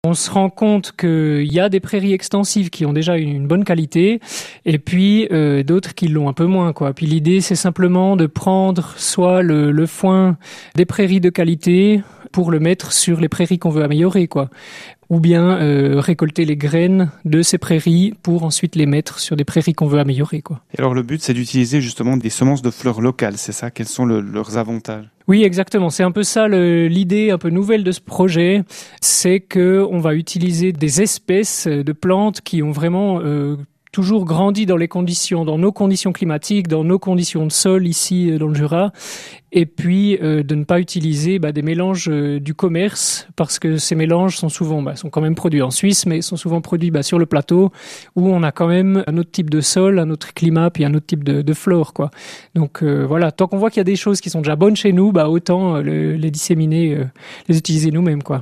On se rend compte qu'il y a des prairies extensives qui ont déjà une bonne qualité et puis d'autres qui l'ont un peu moins, quoi. Puis l'idée, c'est simplement de prendre soit le foin des prairies de qualité pour le mettre sur les prairies qu'on veut améliorer, quoi. Ou bien récolter les graines de ces prairies pour ensuite les mettre sur des prairies qu'on veut améliorer, quoi. Et alors le but, c'est d'utiliser justement des semences de fleurs locales, c'est ça? Quels sont leurs avantages? Oui, exactement. C'est un peu ça l'idée un peu nouvelle de ce projet, c'est que on va utiliser des espèces de plantes qui ont vraiment toujours grandi dans nos conditions climatiques, dans nos conditions de sol ici dans le Jura, et puis de ne pas utiliser des mélanges du commerce, parce que ces mélanges sont souvent sont quand même produits en Suisse, mais sont souvent produits sur le plateau où on a quand même un autre type de sol, un autre climat, puis un autre type de flore, quoi. Donc voilà, tant qu'on voit qu'il y a des choses qui sont déjà bonnes chez nous, autant les disséminer, les utiliser nous-mêmes, quoi.